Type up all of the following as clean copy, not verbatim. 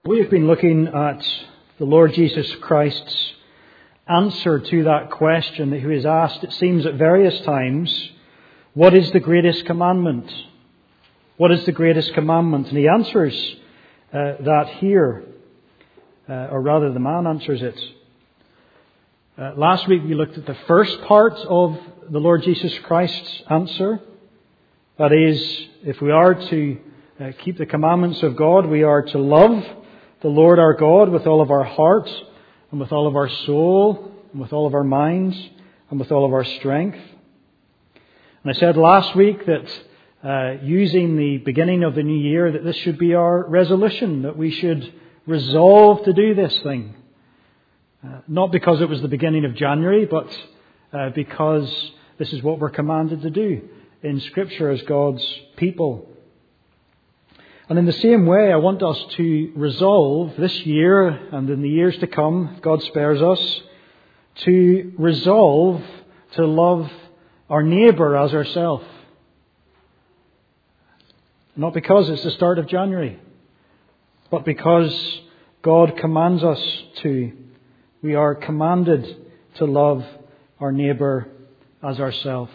We have been looking at the Lord Jesus Christ's answer to that question that he was asked, it seems, at various times. What is the greatest commandment? What is the greatest commandment? And he answers that here, or rather the man answers it. Last week we looked at the first part of the Lord Jesus Christ's answer. That is, if we are to keep the commandments of God, we are to love the Lord our God with all of our heart and with all of our soul and with all of our minds and with all of our strength. And I said last week that using the beginning of the new year, that this should be our resolution, that we should resolve to do this thing. Not because it was the beginning of January, but because this is what we're commanded to do in Scripture as God's people. And in the same way, I want us to resolve this year and in the years to come, if God spares us, to resolve to love our neighbour as ourselves. Not because it's the start of January, but because God commands us to. We are commanded to love our neighbour as ourselves.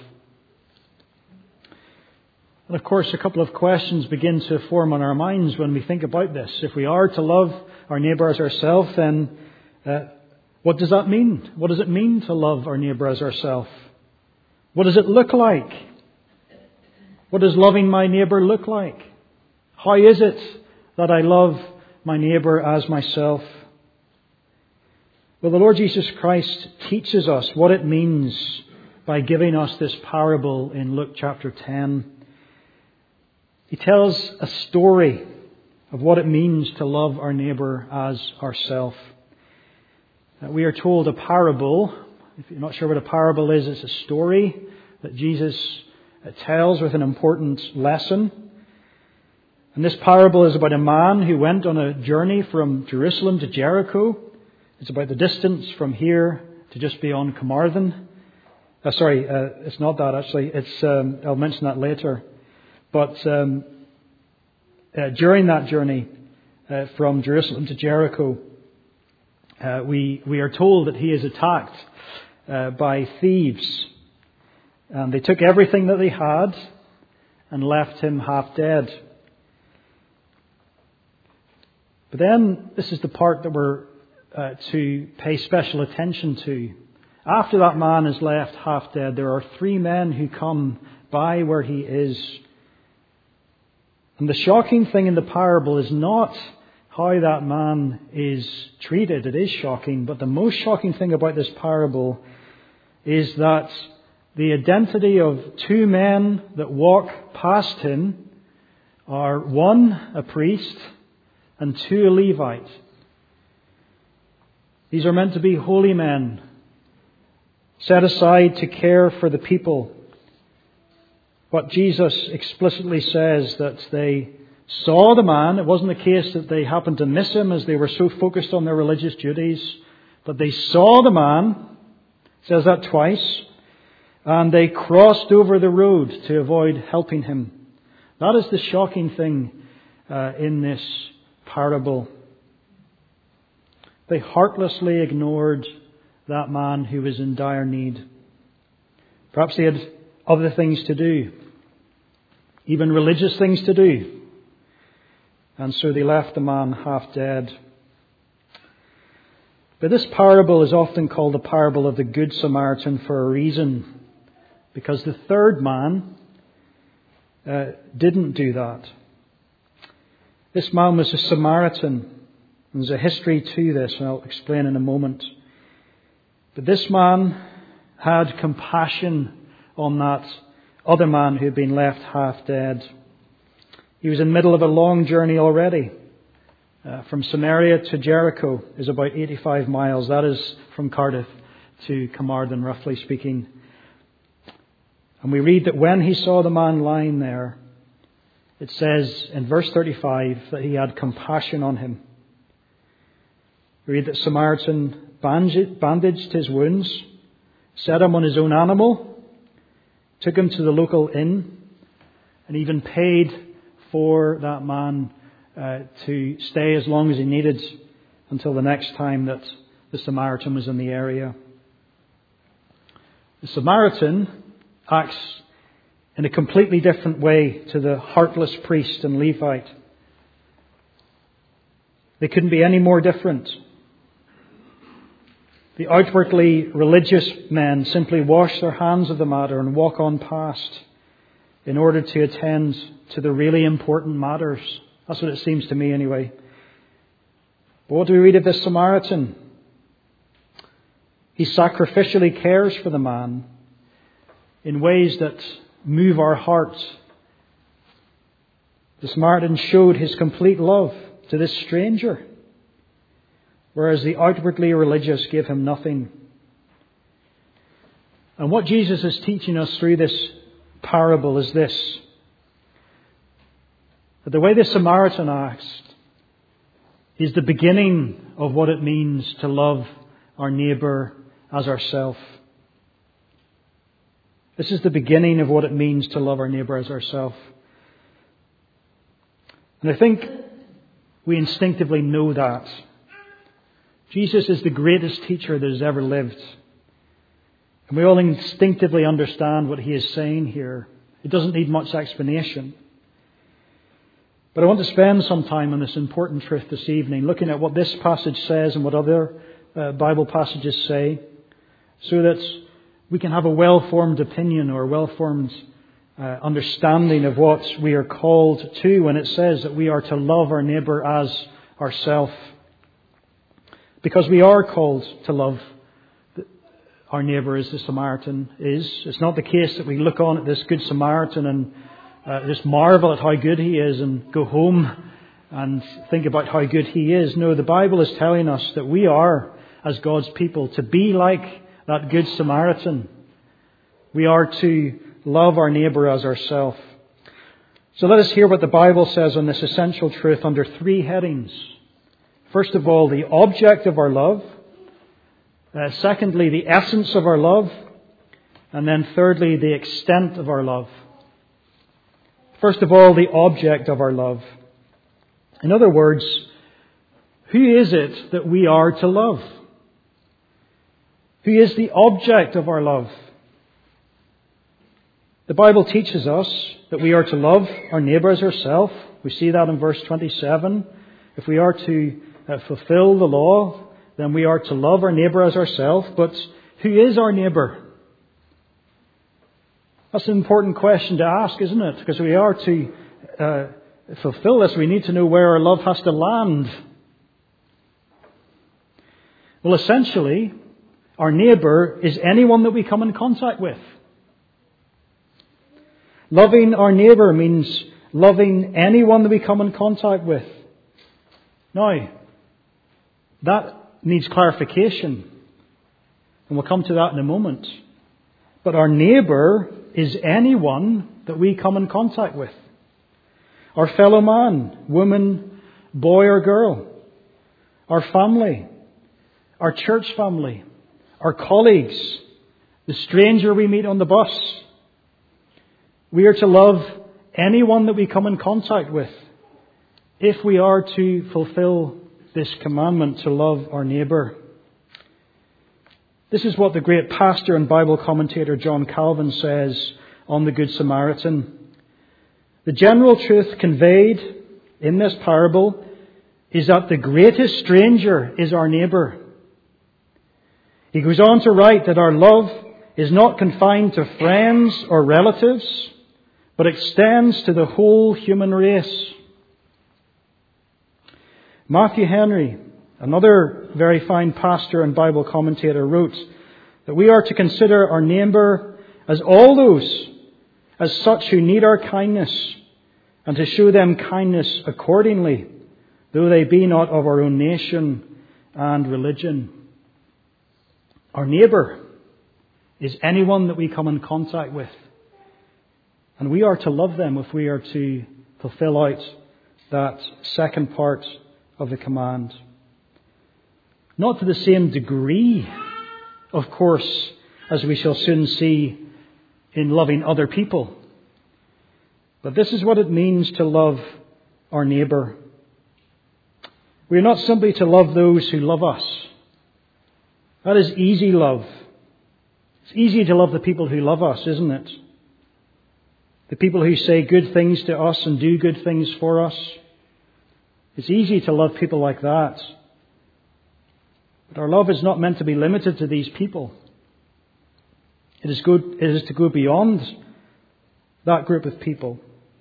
And of course, a couple of questions begin to form on our minds when we think about this. If we are to love our neighbour as ourselves, then what does that mean? What does it mean to love our neighbour as ourselves? What does it look like? What does loving my neighbour look like? How is it that I love my neighbour as myself? Well, the Lord Jesus Christ teaches us what it means by giving us this parable in Luke chapter 10. He tells a story of what it means to love our neighbour as ourselves. We are told a parable. If you're not sure what a parable is, it's a story that Jesus tells with an important lesson. And this parable is about a man who went on a journey from Jerusalem to Jericho. It's about the distance from here to just beyond Carmarthen. It's not that actually. I'll mention that later. But during that journey from Jerusalem to Jericho, we are told that he is attacked by thieves. And they took everything that they had and left him half dead. But then, this is the part that we're to pay special attention to. After that man is left half dead, there are 3 men who come by where he is. And the shocking thing in the parable is not how that man is treated. It is shocking. But the most shocking thing about this parable is that the identity of 2 men that walk past him are 1, a priest, and 2, a Levite. These are meant to be holy men, set aside to care for the people. But Jesus explicitly says that they saw the man. It wasn't the case that they happened to miss him as they were so focused on their religious duties. But they saw the man. It says that twice. And they crossed over the road to avoid helping him. That is the shocking thing in this parable. They heartlessly ignored that man who was in dire need. Perhaps they had other things to do, even religious things to do. And so they left the man half dead. But this parable is often called the parable of the Good Samaritan for a reason. Because the third man didn't do that. This man was a Samaritan. There's a history to this, and I'll explain in a moment. But this man had compassion on that other man who had been left half dead. He was in the middle of a long journey already. From Samaria to Jericho is about 85 miles. That is from Cardiff to Carmarthen, roughly speaking. And we read that when he saw the man lying there, it says in verse 35 that he had compassion on him. We read that Samaritan bandaged his wounds, set him on his own animal, took him to the local inn, and even paid for that man to stay as long as he needed until the next time that the Samaritan was in the area. The Samaritan acts in a completely different way to the heartless priest and Levite. They couldn't be any more different. The outwardly religious men simply wash their hands of the matter and walk on past in order to attend to the really important matters. That's what it seems to me anyway. But what do we read of this Samaritan? He sacrificially cares for the man in ways that move our hearts. The Samaritan showed his complete love to this stranger, whereas the outwardly religious gave him nothing. And what Jesus is teaching us through this parable is this: that the way the Samaritan acts is the beginning of what it means to love our neighbour as ourself. This is the beginning of what it means to love our neighbour as ourself. And I think we instinctively know that. Jesus is the greatest teacher that has ever lived. And we all instinctively understand what he is saying here. It doesn't need much explanation. But I want to spend some time on this important truth this evening, looking at what this passage says and what other Bible passages say, so that we can have a well-formed opinion or a well-formed understanding of what we are called to when it says that we are to love our neighbour as ourselves. Because we are called to love our neighbour as the Samaritan is. It's not the case that we look on at this Good Samaritan and just marvel at how good he is and go home and think about how good he is. No, the Bible is telling us that we are, as God's people, to be like that Good Samaritan. We are to love our neighbour as ourselves. So let us hear what the Bible says on this essential truth under three headings. First of all, the object of our love. Secondly, the essence of our love. And then thirdly, the extent of our love. First of all, the object of our love. In other words, who is it that we are to love? Who is the object of our love? The Bible teaches us that we are to love our neighbour as ourselves. We see that in verse 27. If we are to fulfill the law, then we are to love our neighbour as ourselves. But who is our neighbour? That's an important question to ask, isn't it? Because we are to fulfill this, we need to know where our love has to land. Well, essentially, our neighbour is anyone that we come in contact with. Loving our neighbour means loving anyone that we come in contact with. Now, that needs clarification, and we'll come to that in a moment. But our neighbour is anyone that we come in contact with. Our fellow man, woman, boy or girl. Our family. Our church family. Our colleagues. The stranger we meet on the bus. We are to love anyone that we come in contact with if we are to fulfill this commandment to love our neighbour. This is what the great pastor and Bible commentator John Calvin says on the Good Samaritan. The general truth conveyed in this parable is that the greatest stranger is our neighbour. He goes on to write that our love is not confined to friends or relatives, but extends to the whole human race. Matthew Henry, another very fine pastor and Bible commentator, wrote that we are to consider our neighbour as all those, as such who need our kindness, and to show them kindness accordingly, though they be not of our own nation and religion. Our neighbour is anyone that we come in contact with. And we are to love them if we are to fulfill out that second part of the command. Not to the same degree, of course, as we shall soon see in loving other people. But this is what it means to love our neighbour. We are not simply to love those who love us. That is easy love. It's easy to love the people who love us, isn't it? The people who say good things to us and do good things for us. It's easy to love people like that. But our love is not meant to be limited to these people. It is to go beyond that group of people.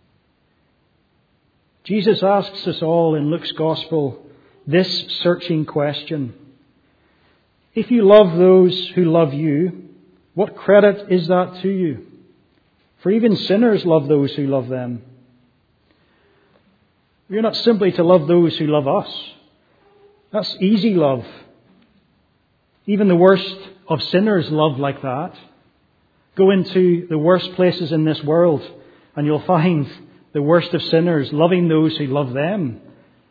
Jesus asks us all in Luke's Gospel this searching question. If you love those who love you, what credit is that to you? For even sinners love those who love them. We are not simply to love those who love us. That's easy love. Even the worst of sinners love like that. Go into the worst places in this world and you'll find the worst of sinners loving those who love them.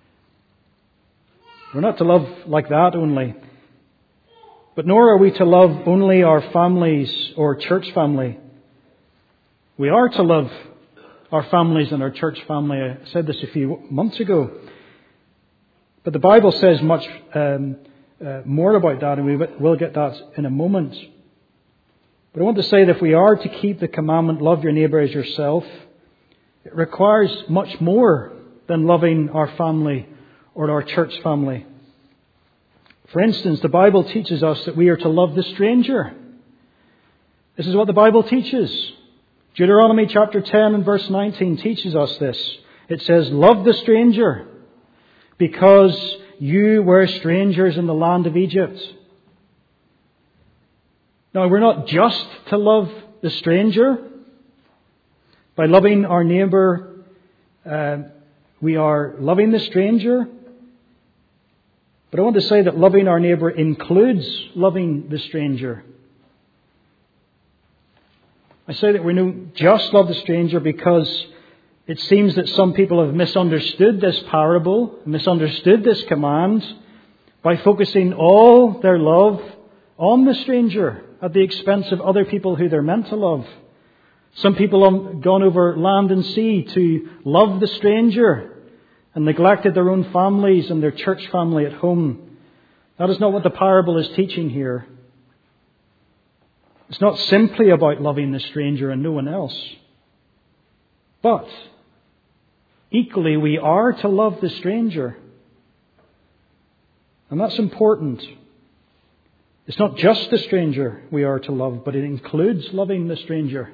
We're not to love like that only. But nor are we to love only our families or church family. We are to love our families and our church family. I said this a few months ago. But the Bible says much more about that, and we will get that in a moment. But I want to say that if we are to keep the commandment, love your neighbour as yourself, it requires much more than loving our family or our church family. For instance, the Bible teaches us that we are to love the stranger. This is what the Bible teaches. Deuteronomy chapter 10 and verse 19 teaches us this. It says, love the stranger because you were strangers in the land of Egypt. Now, we're not just to love the stranger. By loving our neighbour, we are loving the stranger. But I want to say that loving our neighbour includes loving the stranger. I say that we don't just love the stranger because it seems that some people have misunderstood this parable, misunderstood this command by focusing all their love on the stranger at the expense of other people who they're meant to love. Some people have gone over land and sea to love the stranger and neglected their own families and their church family at home. That is not what the parable is teaching here. It's not simply about loving the stranger and no one else. But equally, we are to love the stranger. And that's important. It's not just the stranger we are to love, but it includes loving the stranger.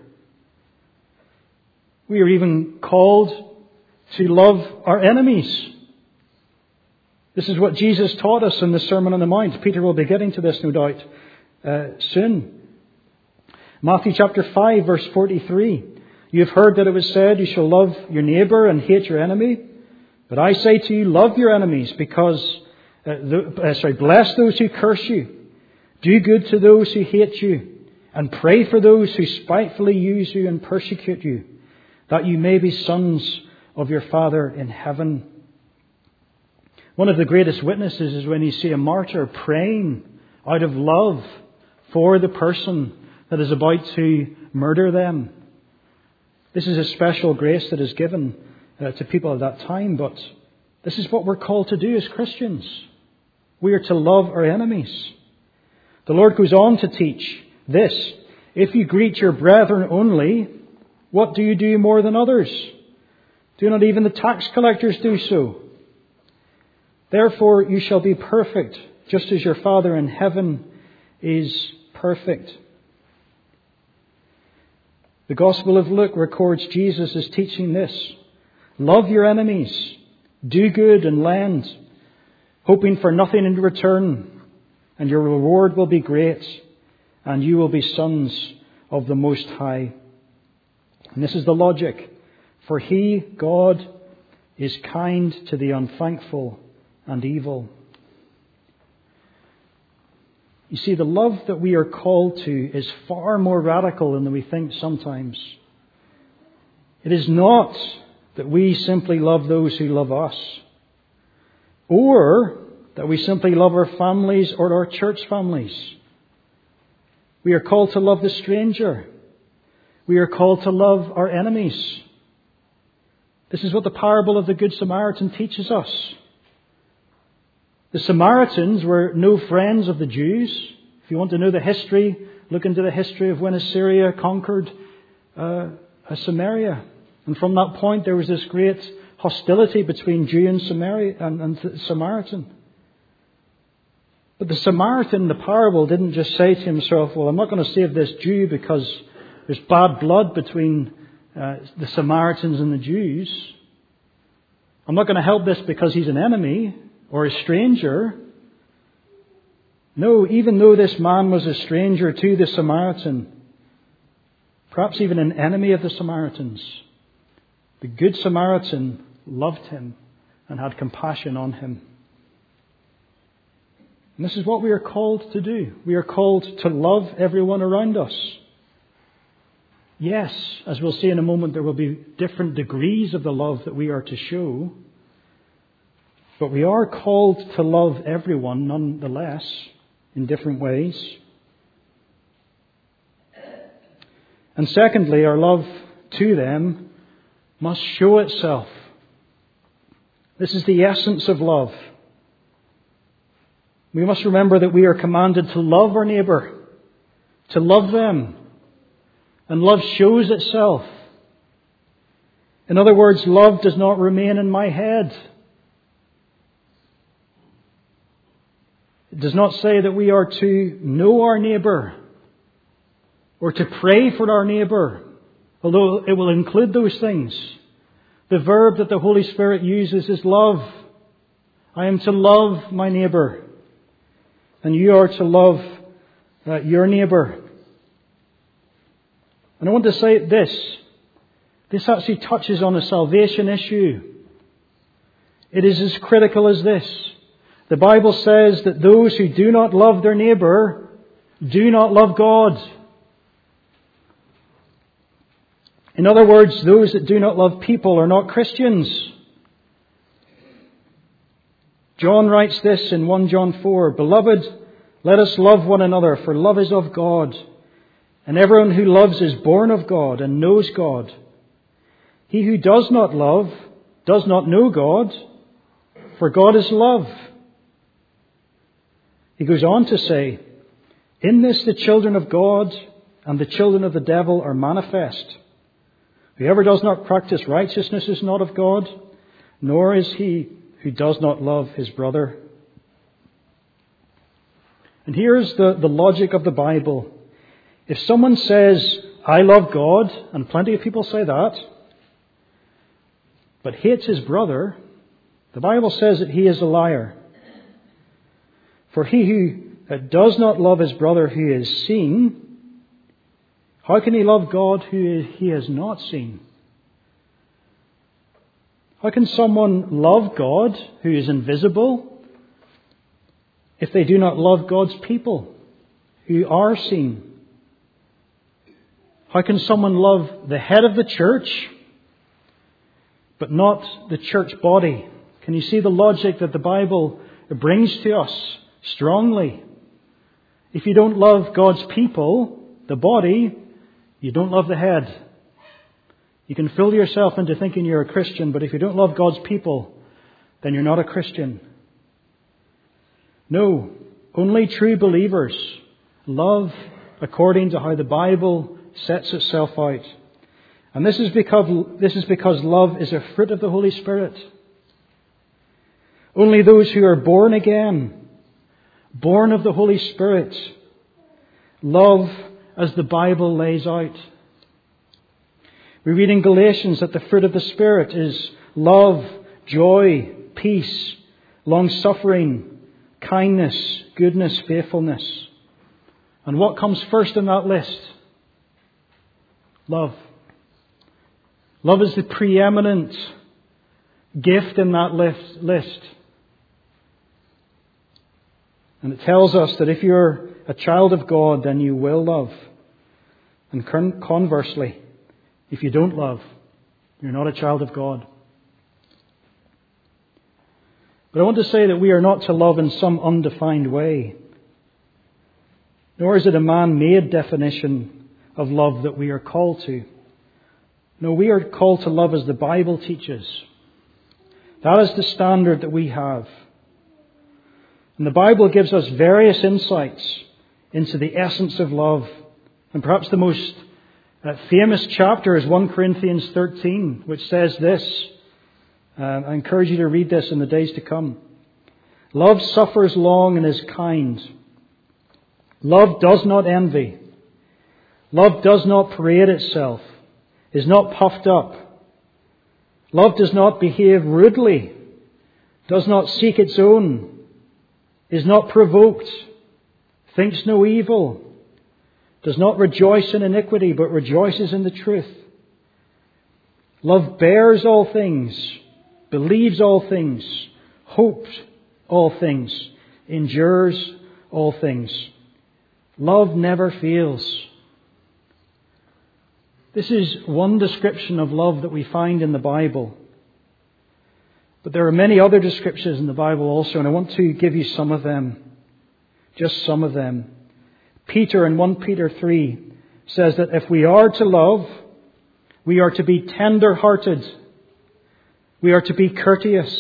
We are even called to love our enemies. This is what Jesus taught us in the Sermon on the Mount. Peter will be getting to this, no doubt, soon. Matthew chapter 5, verse 43. You have heard that it was said, you shall love your neighbour and hate your enemy. But I say to you, love your enemies, because bless those who curse you. Do good to those who hate you, and pray for those who spitefully use you and persecute you, that you may be sons of your Father in heaven. One of the greatest witnesses is when you see a martyr praying out of love for the person that is about to murder them. This is a special grace that is given to people at that time, but this is what we're called to do as Christians. We are to love our enemies. The Lord goes on to teach this. If you greet your brethren only, what do you do more than others? Do not even the tax collectors do so? Therefore you shall be perfect, just as your Father in heaven is perfect. The Gospel of Luke records Jesus as teaching this. Love your enemies, do good and lend, hoping for nothing in return, and your reward will be great, and you will be sons of the Most High. And this is the logic. For He, God, is kind to the unthankful and evil. You see, the love that we are called to is far more radical than we think sometimes. It is not that we simply love those who love us, or that we simply love our families or our church families. We are called to love the stranger. We are called to love our enemies. This is what the parable of the Good Samaritan teaches us. The Samaritans were no friends of the Jews. If you want to know the history, look into the history of when Assyria conquered Samaria. And from that point there was this great hostility between Jew and Samaritan. But the Samaritan in the parable didn't just say to himself, well, I'm not going to save this Jew because there's bad blood between the Samaritans and the Jews. I'm not going to help this because he's an enemy or a stranger. No, even though this man was a stranger to the Samaritan, perhaps even an enemy of the Samaritans, the Good Samaritan loved him and had compassion on him. And this is what we are called to do. We are called to love everyone around us. Yes, as we'll see in a moment, there will be different degrees of the love that we are to show. But we are called to love everyone nonetheless in different ways. And secondly, our love to them must show itself. This is the essence of love. We must remember that we are commanded to love our neighbour, to love them. And love shows itself. In other words, love does not remain in my head. It does not say that we are to know our neighbour or to pray for our neighbour, although it will include those things. The verb that the Holy Spirit uses is love. I am to love my neighbour, and you are to love your neighbour. And I want to say this. This actually touches on a salvation issue. It is as critical as this. The Bible says that those who do not love their neighbour do not love God. In other words, those that do not love people are not Christians. John writes this in 1 John 4, Beloved, let us love one another, for love is of God. And everyone who loves is born of God and knows God. He who does not love does not know God, for God is love. He goes on to say, In this the children of God and the children of the devil are manifest. Whoever does not practice righteousness is not of God, nor is he who does not love his brother. And here's the logic of the Bible. If someone says, I love God, and plenty of people say that, but hates his brother, the Bible says that he is a liar. For he who does not love his brother who is seen, how can he love God who he has not seen? How can someone love God who is invisible if they do not love God's people who are seen? How can someone love the head of the church but not the church body? Can you see the logic that the Bible brings to us strongly? If you don't love God's people, the body, you don't love the head. You can fool yourself into thinking you're a Christian, but if you don't love God's people, then you're not a Christian. No, only true believers love according to how the Bible sets itself out. And this is because love is a fruit of the Holy Spirit. Only those who are born again, born of the Holy Spirit, love as the Bible lays out. We read in Galatians that the fruit of the Spirit is love, joy, peace, long-suffering, kindness, goodness, faithfulness. And what comes first in that list? Love. Love is the preeminent gift in that list. And it tells us that if you're a child of God, then you will love. And conversely, if you don't love, you're not a child of God. But I want to say that we are not to love in some undefined way. Nor is it a man-made definition of love that we are called to. No, we are called to love as the Bible teaches. That is the standard that we have. And the Bible gives us various insights into the essence of love. And perhaps the most famous chapter is 1 Corinthians 13, which says this. I encourage you to read this in the days to come. Love suffers long and is kind. Love does not envy. Love does not parade itself, is not puffed up. Love does not behave rudely, does not seek its own, is not provoked, thinks no evil, does not rejoice in iniquity, but rejoices in the truth. Love bears all things, believes all things, hopes all things, endures all things. Love never fails. This is one description of love that we find in the Bible. But there are many other descriptions in the Bible also, and I want to give you some of them. Just some of them. Peter in 1 Peter 3 says that if we are to love, we are to be tender-hearted. We are to be courteous.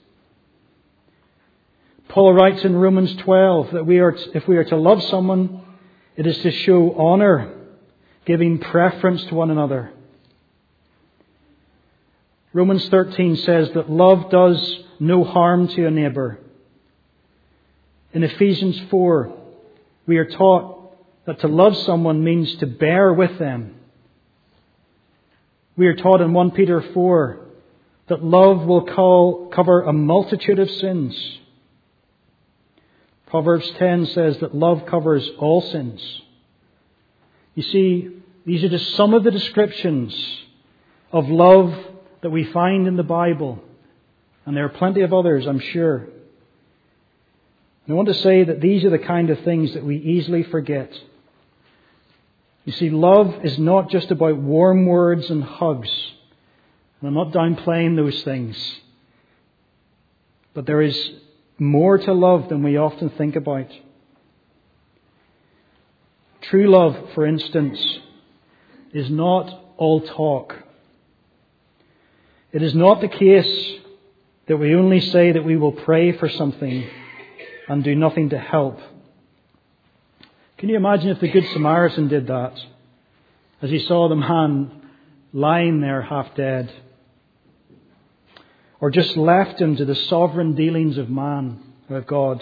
Paul writes in Romans 12 that if we are to love someone, it is to show honour, giving preference to one another. Romans 13 says that love does no harm to a neighbour. In Ephesians 4, we are taught that to love someone means to bear with them. We are taught in 1 Peter 4 that love will cover a multitude of sins. Proverbs 10 says that love covers all sins. You see, these are just some of the descriptions of love that we find in the Bible. And there are plenty of others, I'm sure. And I want to say that these are the kind of things that we easily forget. You see, love is not just about warm words and hugs. And I'm not downplaying those things. But there is more to love than we often think about. True love, for instance, is not all talk. It is not the case that we only say that we will pray for something and do nothing to help. Can you imagine if the Good Samaritan did that as he saw the man lying there half dead? Or just left him to the sovereign dealings of man, or of God?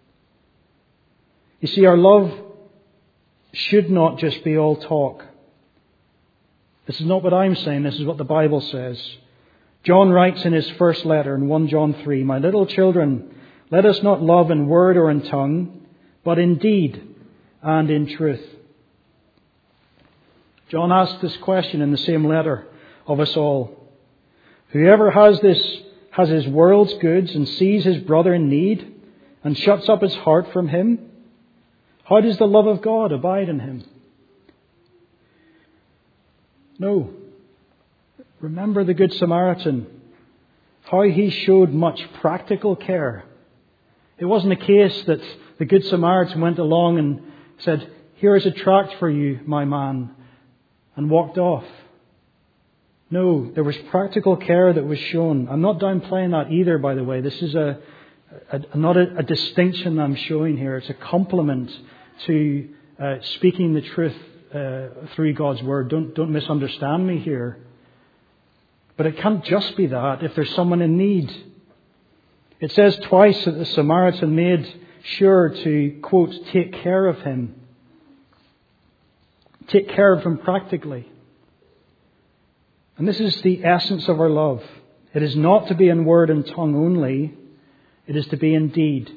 You see, our love should not just be all talk. This is not what I'm saying, this is what the Bible says. John writes in his first letter in 1 John 3, "My little children, let us not love in word or in tongue, but in deed and in truth." John asked this question in the same letter of us all. Whoever has his world's goods and sees his brother in need and shuts up his heart from him, how does the love of God abide in him? No. Remember the Good Samaritan, how he showed much practical care. It wasn't a case that the Good Samaritan went along and said, "Here is a tract for you, my man," and walked off. No, there was practical care that was shown. I'm not downplaying that either, by the way. This is not a distinction I'm showing here. It's a compliment to speaking the truth through God's Word. Don't misunderstand me here. But it can't just be that if there's someone in need. It says twice that the Samaritan made sure to, quote, take care of him. Take care of him practically. And this is the essence of our love. It is not to be in word and tongue only. It is to be in deed.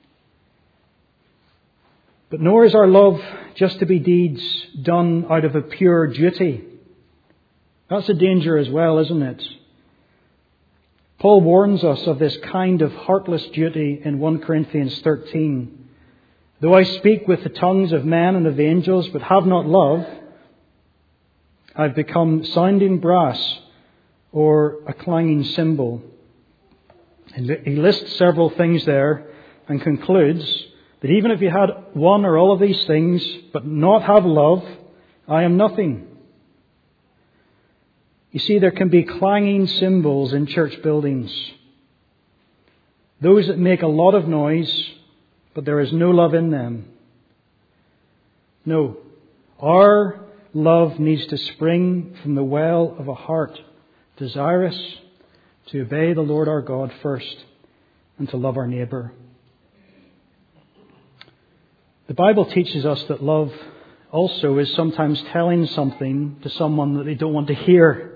But nor is our love just to be deeds done out of a pure duty. That's a danger as well, isn't it? Paul warns us of this kind of heartless duty in 1 Corinthians 13. "Though I speak with the tongues of men and of angels, but have not love, I've become sounding brass or a clanging cymbal." And he lists several things there and concludes that even if you had one or all of these things, but not have love, I am nothing. You see, there can be clanging cymbals in church buildings. Those that make a lot of noise but there is no love in them. No, our love needs to spring from the well of a heart desirous to obey the Lord our God first and to love our neighbour. The Bible teaches us that love also is sometimes telling something to someone that they don't want to hear.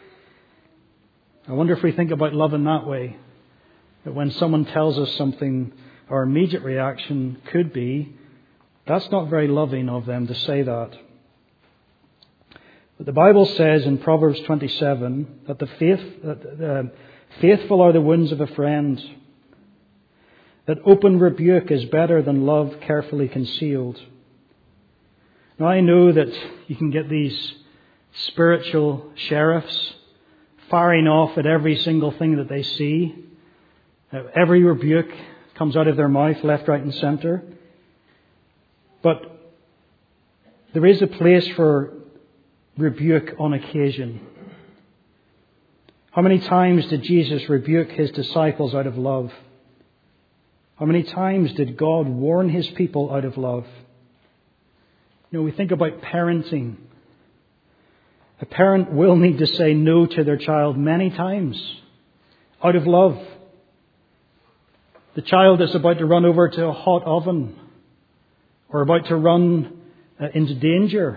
I wonder if we think about love in that way, that when someone tells us something, our immediate reaction could be, that's not very loving of them to say that. But the Bible says in Proverbs 27 that faithful are the wounds of a friend, that open rebuke is better than love carefully concealed. Now I know that you can get these spiritual sheriffs firing off at every single thing that they see. Every rebuke comes out of their mouth, left, right and centre. But there is a place for rebuke on occasion. How many times did Jesus rebuke his disciples out of love? How many times did God warn his people out of love? You know, we think about parenting. A parent will need to say no to their child many times out of love. The child is about to run over to a hot oven or about to run into danger.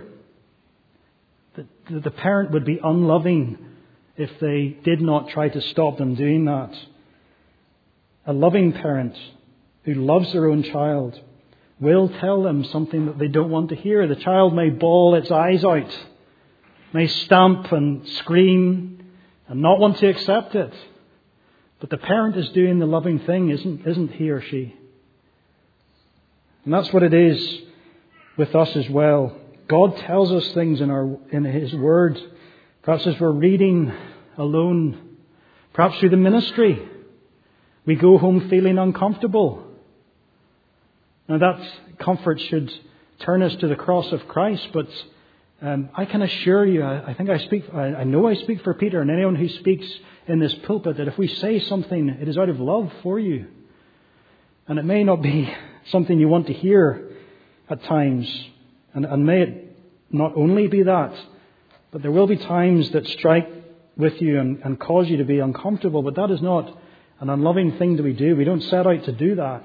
The parent would be unloving if they did not try to stop them doing that. A loving parent who loves their own child will tell them something that they don't want to hear. The child may bawl its eyes out, may stamp and scream and not want to accept it. But the parent is doing the loving thing, isn't he or she? And that's what it is with us as well. God tells us things in His Word, perhaps as we're reading alone, perhaps through the ministry. We go home feeling uncomfortable. Now that comfort should turn us to the cross of Christ, but I can assure you, I know I speak for Peter and anyone who speaks in this pulpit, that if we say something, it is out of love for you. And it may not be something you want to hear at times. And may it not only be that, but there will be times that strike with you and cause you to be uncomfortable. But that is not an unloving thing that we do. We don't set out to do that.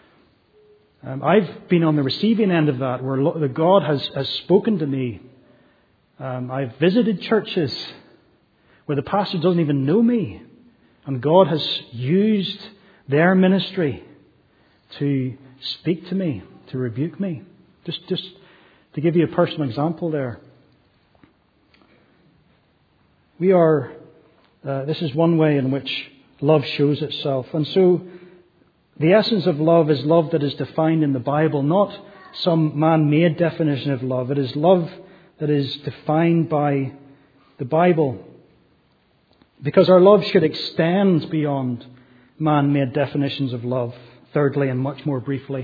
I've been on the receiving end of that, where God has spoken to me. I've visited churches where the pastor doesn't even know me. And God has used their ministry to speak to me, to rebuke me. Just to give you a personal example there. This is one way in which love shows itself. And so the essence of love is love that is defined in the Bible, not some man-made definition of love. It is love that is defined by the Bible. Because our love should extend beyond man-made definitions of love. Thirdly, and much more briefly,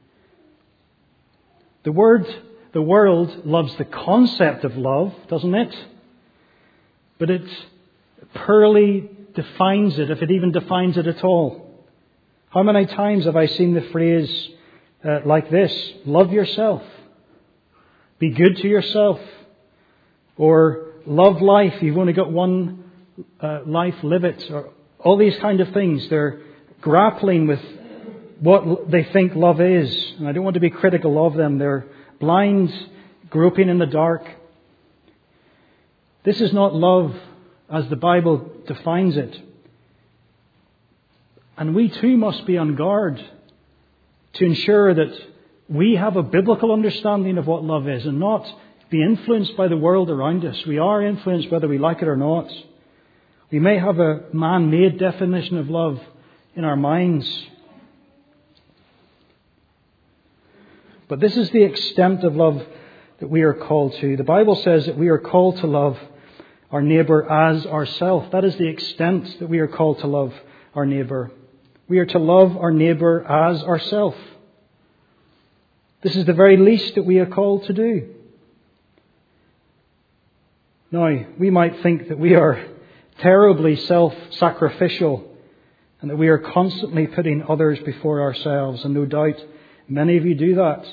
the world loves the concept of love, doesn't it? But it poorly defines it, if it even defines it at all. How many times have I seen the phrase like this: love yourself, be good to yourself, or love life, you've only got one life, live it, or all these kind of things. They're grappling with what they think love is. And I don't want to be critical of them. They're blind, groping in the dark. This is not love as the Bible defines it. And we too must be on guard to ensure that we have a biblical understanding of what love is and not be influenced by the world around us. We are influenced whether we like it or not. We may have a man-made definition of love in our minds. But this is the extent of love that we are called to. The Bible says that we are called to love our neighbour as ourselves. That is the extent that we are called to love our neighbour. We are to love our neighbour as ourselves. This is the very least that we are called to do. Now, we might think that we are terribly self-sacrificial and that we are constantly putting others before ourselves. And no doubt Many of you do that.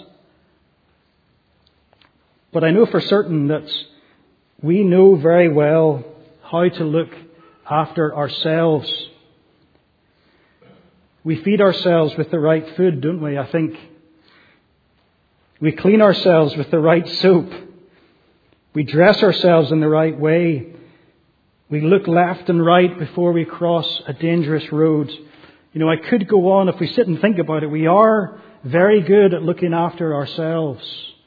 But I know for certain that we know very well how to look after ourselves. We feed ourselves with the right food, don't we? I think we clean ourselves with the right soap. We dress ourselves in the right way. We look left and right before we cross a dangerous road. I could go on. If we sit and think about it, we are very good at looking after ourselves.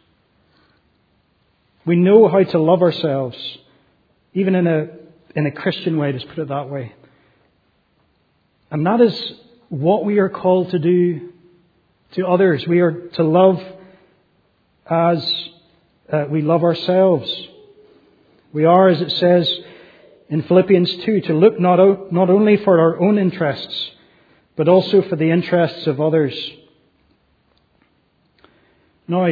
We know how to love ourselves, even in a Christian way, just put it that way. And that is what we are called to do to others. We are to love as we love ourselves. We are, as it says in Philippians 2, to look not only for our own interests, but also for the interests of others. Now,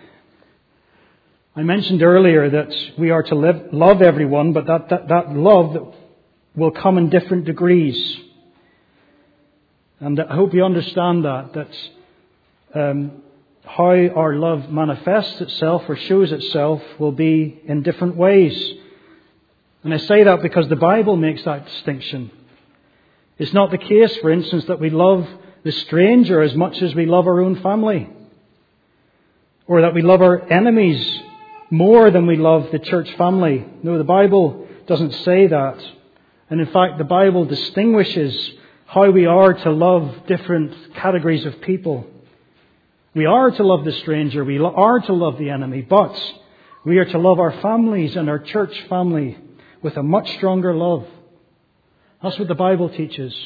I mentioned earlier that we are to love everyone, but that love will come in different degrees. And I hope you understand that how our love manifests itself or shows itself will be in different ways. And I say that because the Bible makes that distinction. It's not the case, for instance, that we love the stranger as much as we love our own family, or that we love our enemies more than we love the church family. No, the Bible doesn't say that. And in fact, the Bible distinguishes how we are to love different categories of people. We are to love the stranger, we are to love the enemy, but we are to love our families and our church family with a much stronger love. That's what the Bible teaches.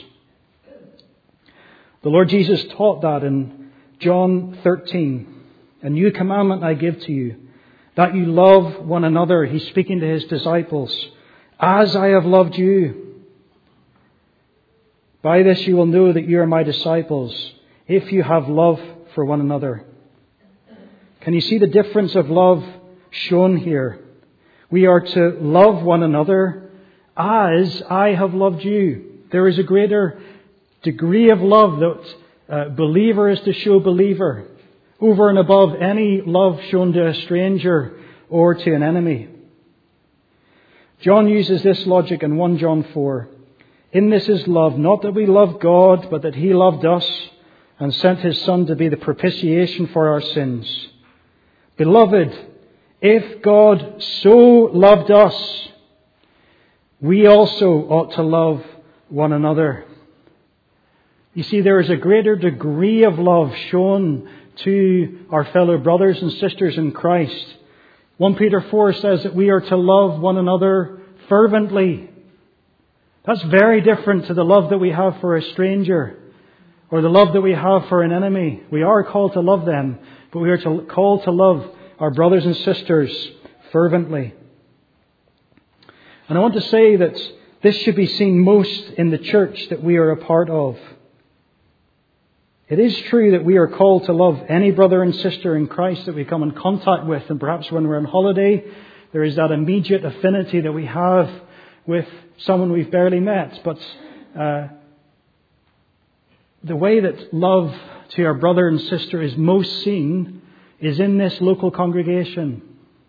The Lord Jesus taught that in John 13. A new commandment I give to you, that you love one another. He's speaking to his disciples. As I have loved you. By this you will know that you are my disciples, if you have love for one another. Can you see the difference of love shown here? We are to love one another as I have loved you. There is a greater degree of love that believer is to show believer, over and above any love shown to a stranger or to an enemy. John uses this logic in 1 John 4. In this is love, not that we love God, but that He loved us and sent His Son to be the propitiation for our sins. Beloved, if God so loved us, we also ought to love one another. You see, there is a greater degree of love shown to our fellow brothers and sisters in Christ. 1 Peter 4 says that we are to love one another fervently. That's very different to the love that we have for a stranger or the love that we have for an enemy. We are called to love them, but we are called to love our brothers and sisters fervently. And I want to say that this should be seen most in the church that we are a part of. It is true that we are called to love any brother and sister in Christ that we come in contact with. And perhaps when we're on holiday, there is that immediate affinity that we have with someone we've barely met. But the way that love to our brother and sister is most seen is in this local congregation.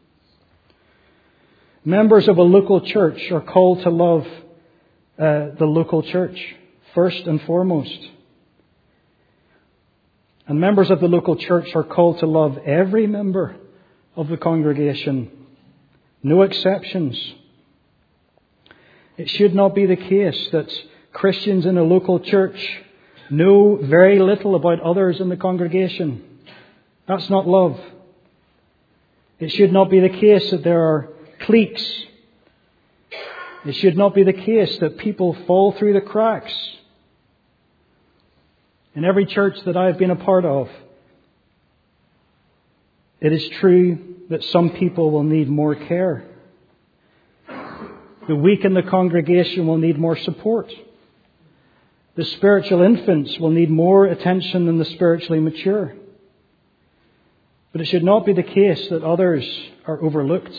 Members of a local church are called to love the local church first and foremost. And members of the local church are called to love every member of the congregation. No exceptions. It should not be the case that Christians in a local church know very little about others in the congregation. That's not love. It should not be the case that there are cliques. It should not be the case that people fall through the cracks. In every church that I have been a part of, it is true that some people will need more care. The weak in the congregation will need more support. The spiritual infants will need more attention than the spiritually mature. But it should not be the case that others are overlooked.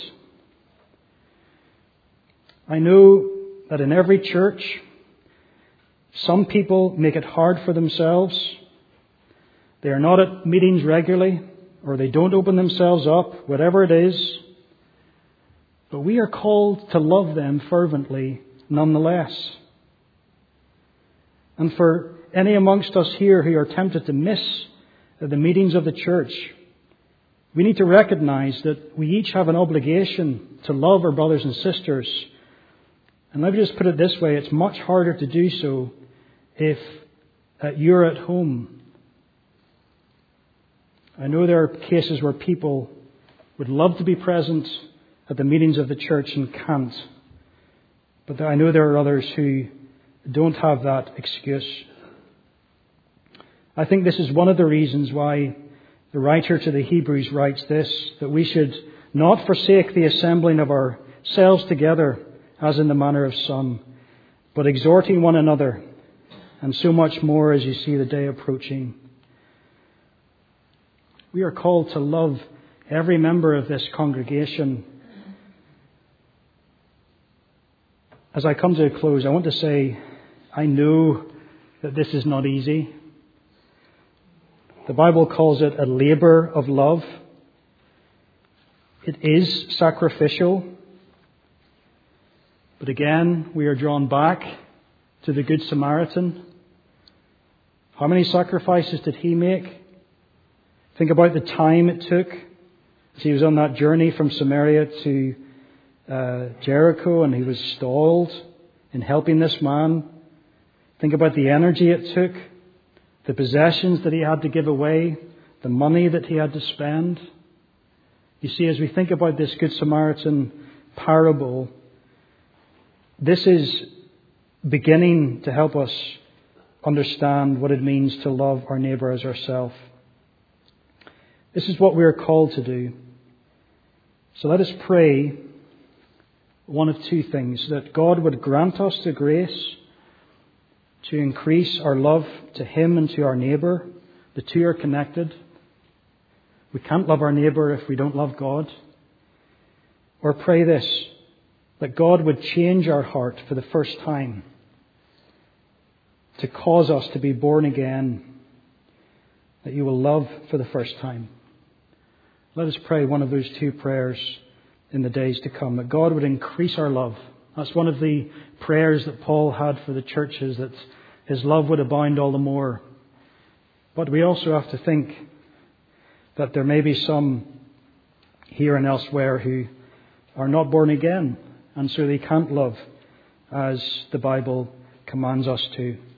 I know that in every church, some people make it hard for themselves. They are not at meetings regularly, or they don't open themselves up, whatever it is. But we are called to love them fervently nonetheless. And for any amongst us here who are tempted to miss the meetings of the church, we need to recognize that we each have an obligation to love our brothers and sisters. And let me just put it this way, it's much harder to do so if you're at home. I know there are cases where people would love to be present at the meetings of the church and can't. But I know there are others who don't have that excuse. I think this is one of the reasons why the writer to the Hebrews writes this, that we should not forsake the assembling of ourselves together, as in the manner of some, but exhorting one another, and so much more as you see the day approaching. We are called to love every member of this congregation. As I come to a close, I want to say, I know that this is not easy. The Bible calls it a labor of love. It is sacrificial. But again, we are drawn back to the Good Samaritan. How many sacrifices did he make? Think about the time it took as he was on that journey from Samaria to Jericho, and he was stalled in helping this man. Think about the energy it took, the possessions that he had to give away, the money that he had to spend. You see, as we think about this Good Samaritan parable, this is beginning to help us understand what it means to love our neighbour as ourselves. This is what we are called to do. So let us pray one of two things: that God would grant us the grace to increase our love to Him and to our neighbour. The two are connected. We can't love our neighbour if we don't love God. Or pray this, that God would change our heart for the first time to cause us to be born again, that you will love for the first time. Let us pray one of those two prayers in the days to come, that God would increase our love. That's one of the prayers that Paul had for the churches, that his love would abound all the more. But we also have to think that there may be some here and elsewhere who are not born again, and so they can't love as the Bible commands us to.